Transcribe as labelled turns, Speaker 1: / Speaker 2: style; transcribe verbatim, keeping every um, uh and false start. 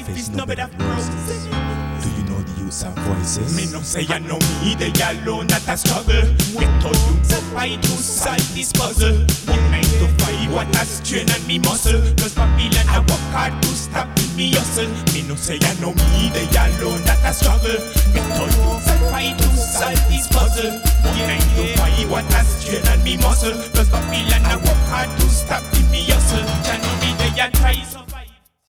Speaker 1: life is no bed of roses. Do you know the use of voices?
Speaker 2: Me no say I know me, they alone at a struggle. Get to youths and fight to solve this puzzle. One nine to five, what a strain on me muscle. Cause Babylon I work hard to stop me hustle. Me no say I know me, they alone at a struggle. Get to youths and fight to solve this puzzle. One nine to five, what a strain on me muscle. Cause Babylon I work hard to stop me hustle. Can me they a try so.